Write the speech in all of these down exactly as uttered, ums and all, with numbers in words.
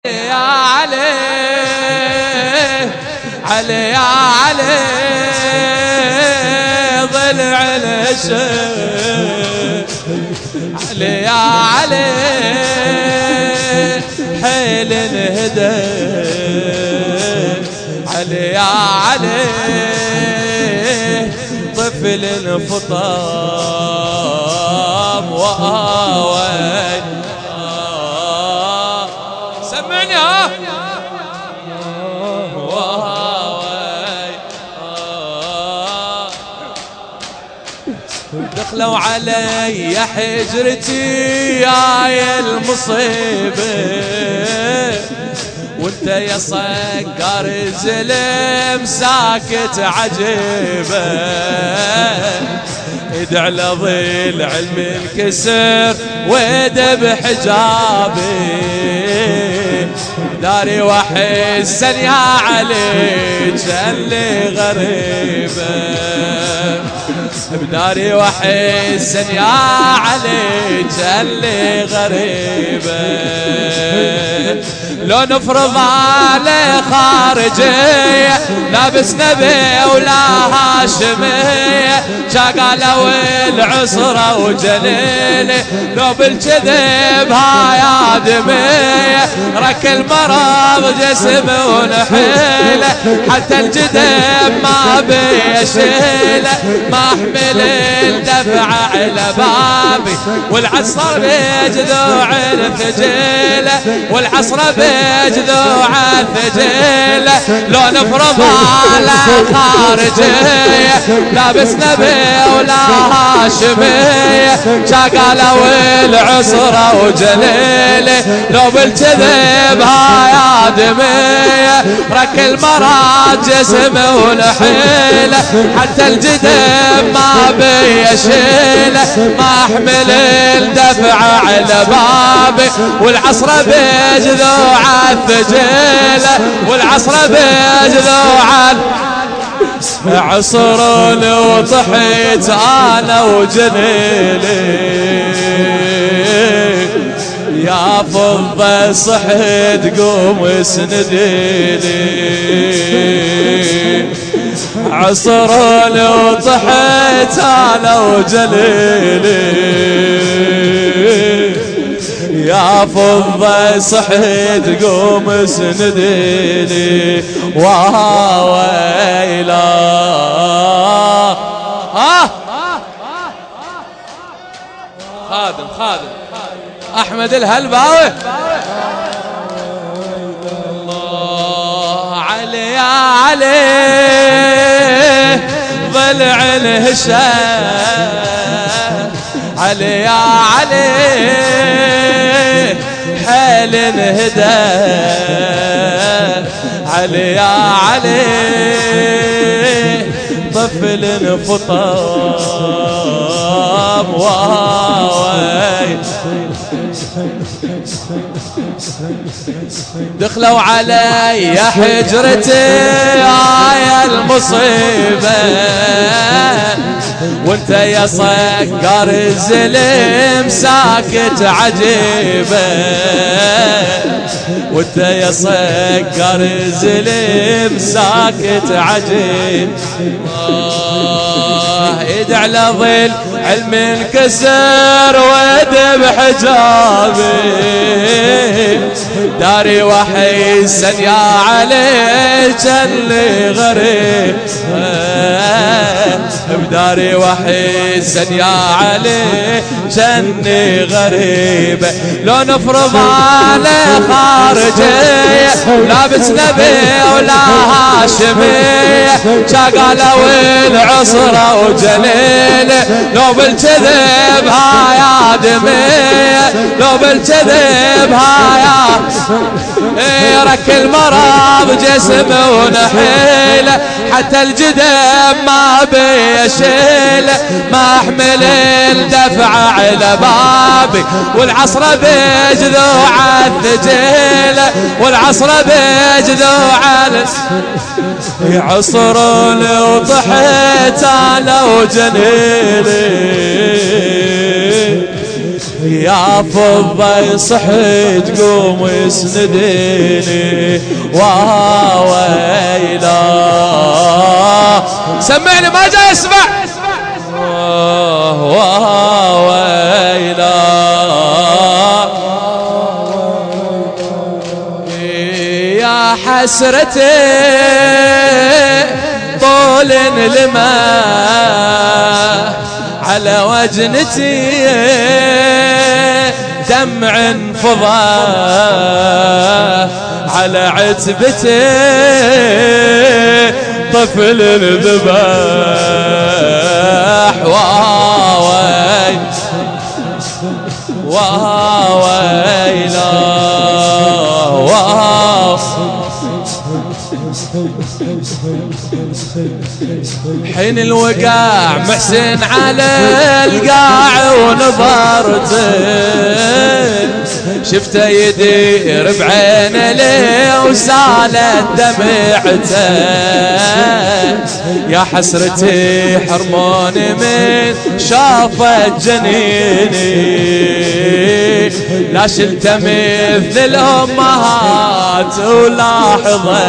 يا علي علي يا علي ضلع العشق علي يا علي حيل انهدى علي يا علي طفل الفطام وآوي سمعني ها دخلوا علي حجرتي يا المصيبة وانت يا صقر زلم ساكت عجيبة ادع لظل علم انكسر ويد بحجابي داري واحسن يا عليك اللي غريبة بداري واحسن يا عليك اللي غريبة لو نفرض عليه خارجية لابس نبي ولا هاشمية شقالة والعسرة وجليلة لو بالكذب هاي آدمية رك المرض جسم ونحيلة حتى الجدب ما بيشيله ما احمل الدفع على بابي والعصر بيجذوع الثجيله والعصر بيجذوع الثجيله لو نفرض على خارجيه لابس نبي ولا هاشميه شقاله والعسره وجليله لو بالكذب هاي آدميه رك المرض جسم ونحيله حتى الجدب ما بيشيله ما احمل الدفع على بابي والعصر بيجذوع الثجيله والعصر بيجذوع عصروني وطحيت انا وجليلي يا فضة صحيت قوم اسنديلي عصروني وطحيت انا وجليلي يا فضة صحيت قوم اسنديلي وهاويلا ها خادم خادم احمد الهلباوي الله علي يا علي ضلع الهشام علي يا علي حيل انهدى علي يا علي طفل فطام واوي دخلوا علي حجرتي يا المصيبة وانت يا صقر الزلم ساكت عجيبة وانت يا صقر الزلم ساكت عجيب ادع لظل علم انكسر ويد بحجابي داري وحيسن يا عليك اللي غريب بداري وحيسن يا عليك اللي غريب لو نفرض عليه خارجية لابس نبي ولا هاشمية شقالة والعصرة وجليلة لو بالكذب هاي آدمية لو بالكذب هاي رك المرض جسم ونحيله حتى الجدب ما بيشيله ما احمل الدفع على بابي والعصر بيجذوع الثجيله والعصر بيجذوع يعصروني وطحيت انا وجليلي يا فضة يصح تقوم يسنديني وويلا. سمعني ما جاي اسمع. وويلا يا حسرتي طول الماء على وجنتي دمع فضى على عتبتي طفل ذبح واوي واويلا واو. حين الوقاع محسن على القاع ونظرته شفته يدير بعينه ليه وسالت دمعته. يا حسرتي حرموني من شافت جنيني لا شلت مثل الأمهات ولا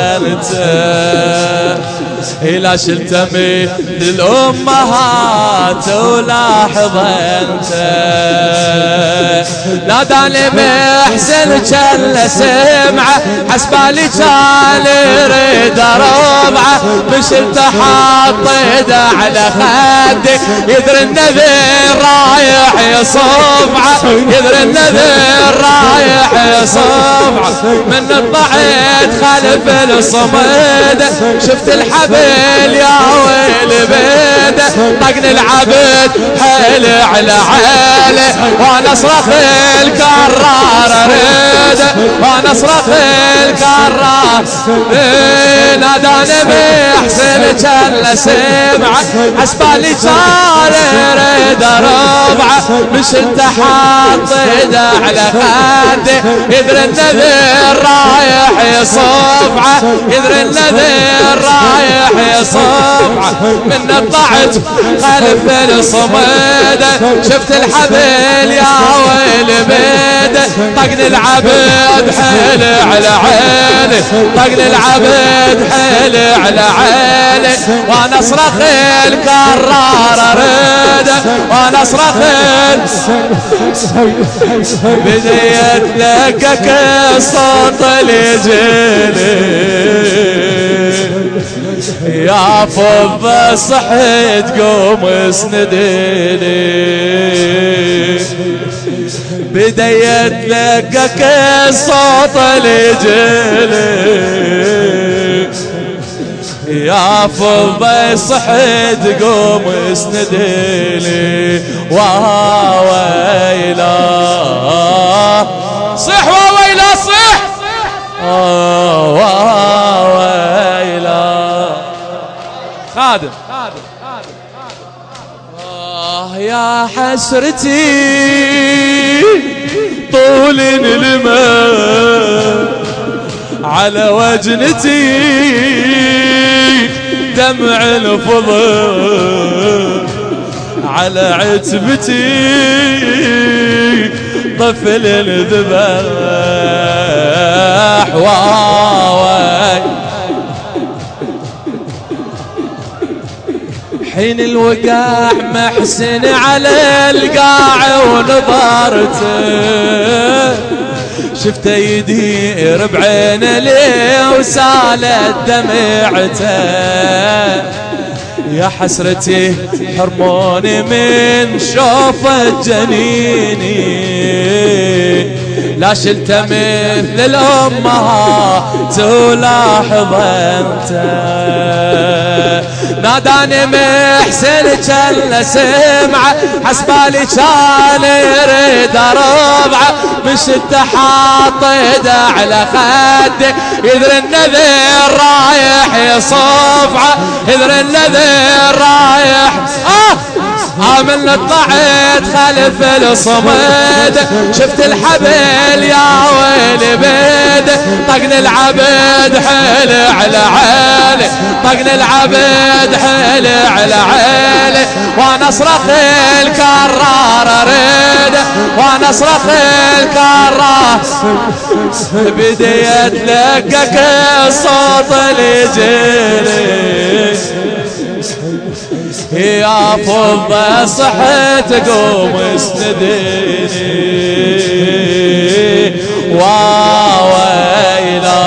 حضنته. لا شلت مثل الأمهات ولا حضنته. ناداني محسن جل سمعه حسبالي كان يريد ربعه مشلت حاط يده على خدي يدري النذير رايح يصفعه يدري النذير رايح يصفعه. من الضعيت خلف الصمد شفت الحبل يا ويل بيده طقني العبد حيل على حيله وانا اصرخ الكرار اريده وانا اصرخ الكرار. ناداني بحسن جل سمعه حسبالي صار يريد ربعه مشلت حاط يده على خده يدري النذير رايح يصفعه يدري النذير رايح يصفعه. من الضعت خلف الصمده شفت الحبل يا ويل بيده طقني العبد حيل على عيني طقني العبد حيل على عيني وانا اصرخ الكرار اريده وانا اصرخ بديت لقك الصوت اللي يجيني. يا فضة صحيت قوم اسنديني بديت لقك الصوت اللي يجيني. يا فضة صحيت قوم اسنديني واويلا. صح واويلا صح واويلا. خادم آه يا حسرتي طول الماء على وجنتي دمع الفضل على عتبتي طفل ذبح واوي. حين الوقاع محسن على القاع ونظرته شفته يدير بعينه ليه وسالت دمعته. يا حسرتي حرموني من شوفة جنيني لا شلت مثل الأمهات ولا حضنته. ناداني محسن جل سمعه حسبالي كان يريد ربعه مشت حاط يده على خده يدري النذير رايح يصفعه يدري النذير رايح اه من طلعت خلف الصمد شفت الحبل يا ويل بيده طقني العبد حيل على عالي طقني العبد حيل على عالي وانا اصرخ الكرار اريد وانا اصرخ الكرار بدي اتلقك الصوت اللي يجيلي يا فضة صحت قوم اسنديني واويلا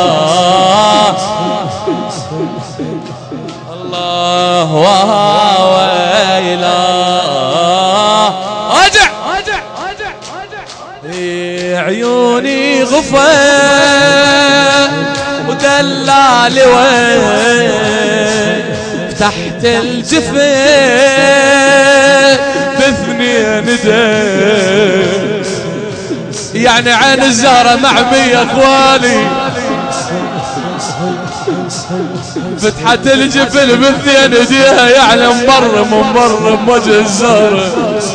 الله واويلا ارجع ارجع ارجع ارجع عيوني غفا ودلالي وين تحت الجفين باثنين دين يعني عين الزهرة معمية اخواني فتحت الجفل باثنين ايديها يعني مبر مبر بوجه الزهرة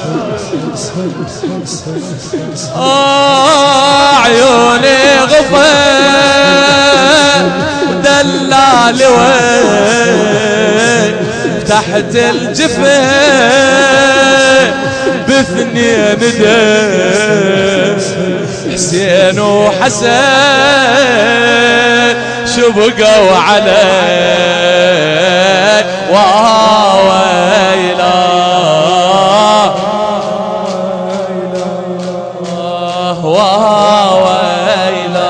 آه عيوني غفل دلالي وين تحت الجفين باثنين دين حسين وحسن شبقوا عليك واويلا واويلا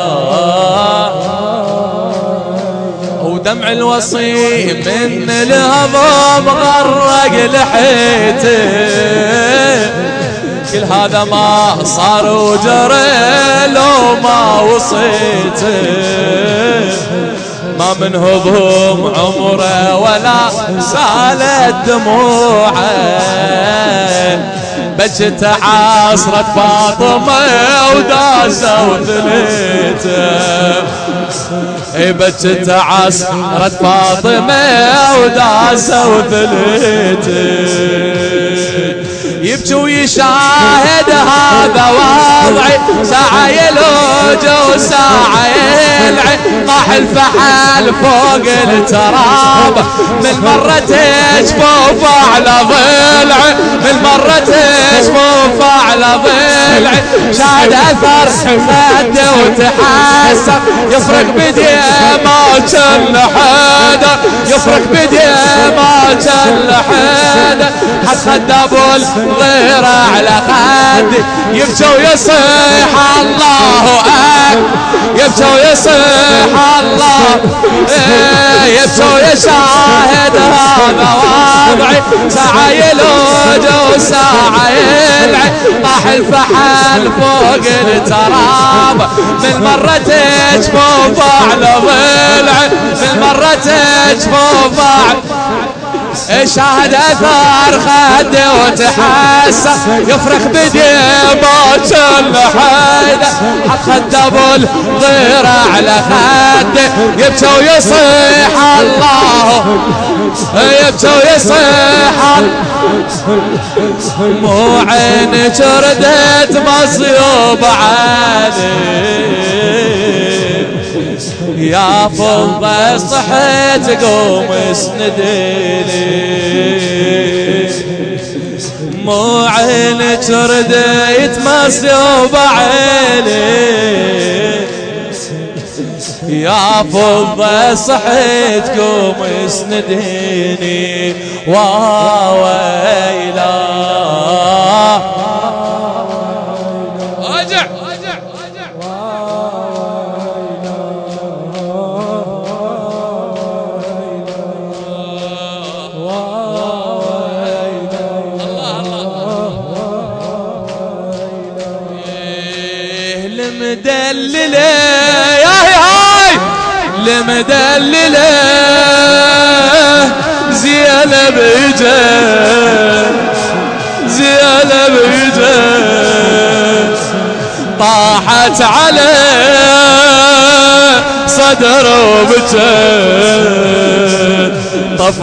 ودمع الوصي من الهضم غرق لحيته كل هذا ما صار وجرى لو ما وصيته ما من هضوم عمره ولا سالت دموعه بجت عصرت فاطمة وداسة وثليته بجت عصرت فاطمة وداسة وثليته يبكي ويشاهد هذا وضعي ساعة يلوج وساعة يلعي طاح الفحل فوق التراب من مرة تجفوف على ضلعي من مرة تجفوف على ضلعي شاد اثر خد وتحسر يفرق بدي ما كان حدا يفرق بدي ما كان حدا حد خد ابو الغير على خدي يبكي ويصيح الله اكبر يبكي ويصيح الله يبكي ويشاهد هذا وضعي ساعة يلوج وساعة يلعي طاح الفحل فوق التراب من مرة تجفوف على ضلعي من مرة تجفوف شاهد اثار خد وتحسر يفرخ بدي موت الحيدة حط خد ابو الضير على خده يبكي ويصيح الله يبكي ويصيح مو عينك ردت مصيوب علي يا فضة صحيت قوم اسنديني مو عينك رديت مصيوب عيني يا فضة صحيت قوم اسنديني واويلا ارجع المدللة يا هاي المدللة زينب اجت زينب اجت طاحت على صدر وبكت طف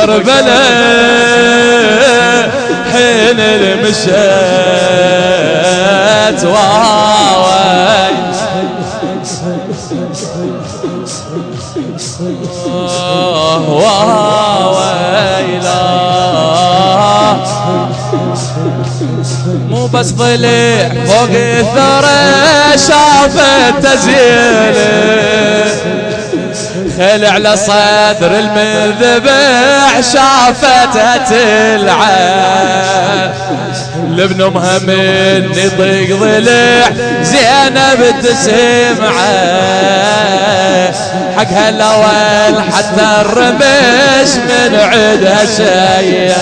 كربلاء حين المشت واوي ويلا مو بس ضلع فوق الثرى شافت تزيله، خيل على صدر المذبح شافتها تلعب، لابن امها من يطيق ضلع زينب تسمعه، حقها الاول حتى الرمش من عدها شيء،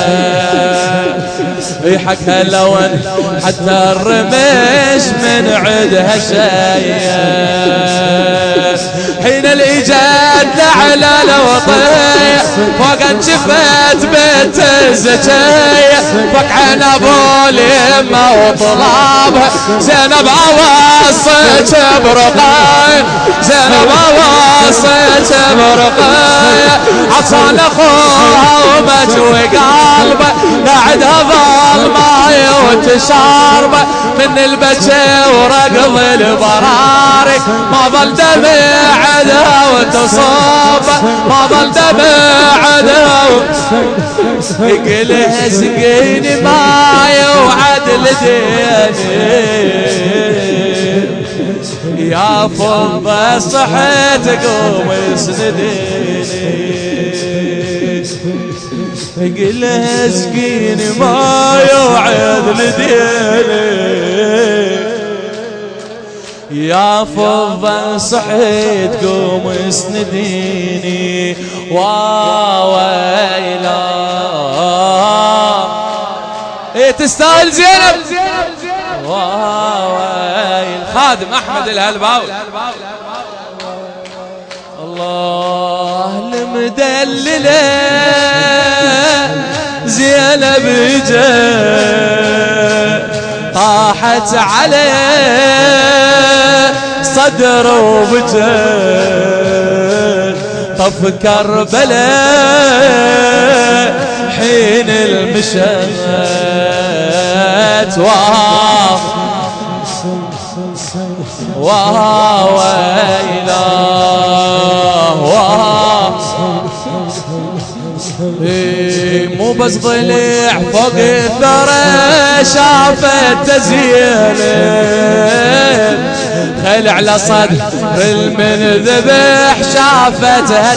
حقها الاول حتى الرمش من عدها شيء، حين الايجاد على الوطية فوق انشفت بيت الزكية، فقعنا ابو اليمة وطلابها زينب عواصك برقاية، زينب عواصك برقاية، عصان اخوها ومجوي قلبه قاعدها ظلماي وتشاربه، من البكي ورقض البراري ما ظل دمع عدها وتصابه، ما ظل دمع عدها يقلها سقيني ماي وعدل ديني، يا فضة صحيت قوم اسنديني، يقلها سقيني ماي وعدل ديني، يا فضة صحيت قوم اسنديني، واويلا ايه تستاهل زينب، واويل خادم احمد الهلباوي، الله المدلله زينب جاء طاحت عليه صدر وبجد، طف كربلاء حين المشات، واه واه ويلا واه مو بس ضلع فوق الثرى شافت تزينب، خيل على صدر المنذبح شافتها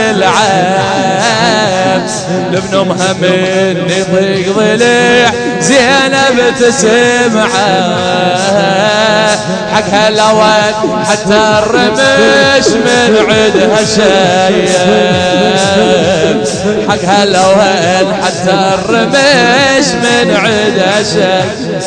تلعب، لابن امها من يطيق ضلع زينب تسمعه، حقها الاول حتى الرمش من عدها شيب، حقها الاول حتى الرمش من عدها شيب،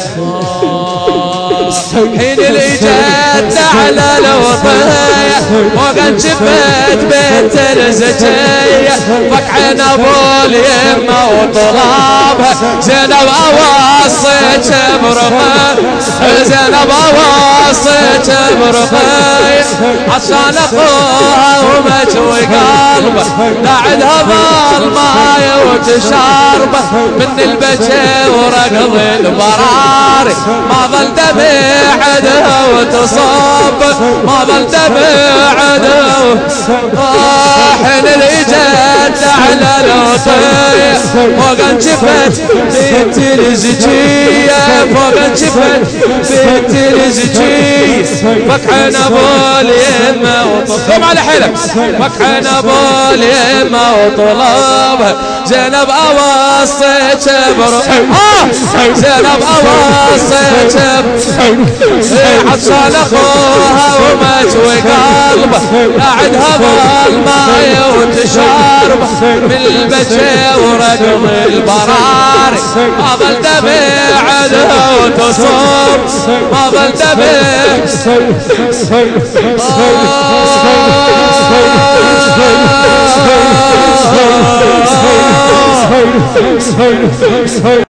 حين الايجاد على الوطية فوق انشفت بيت الزكية، فقعنا ابو اليمة وطلابها زينب اواصيك برقاية، زينب اواصيك برقاية، عشان اخوها ومجوي قلبه قاعدها ظلماية وتشاربه، من البكي ورقض البراري ما ظل دمع عدها وتصاب، ما ظل دمع عدها، حين الايجاد على الوطية فوق انشفت بنت الزكية، فوق انشفت بنت الزكية، فقعنا ابو اليمة وطلابها على حلم، فقعنا ابو اليمة وطلابها زينب اواصيك برقاية، زينب اواصيك عطشان اخوها ومجوي قلبه قاعدها ظلماية وتشاربه، من البكي ورقض البراري ما ظل دمع عدها وتصب، ما ظل دمع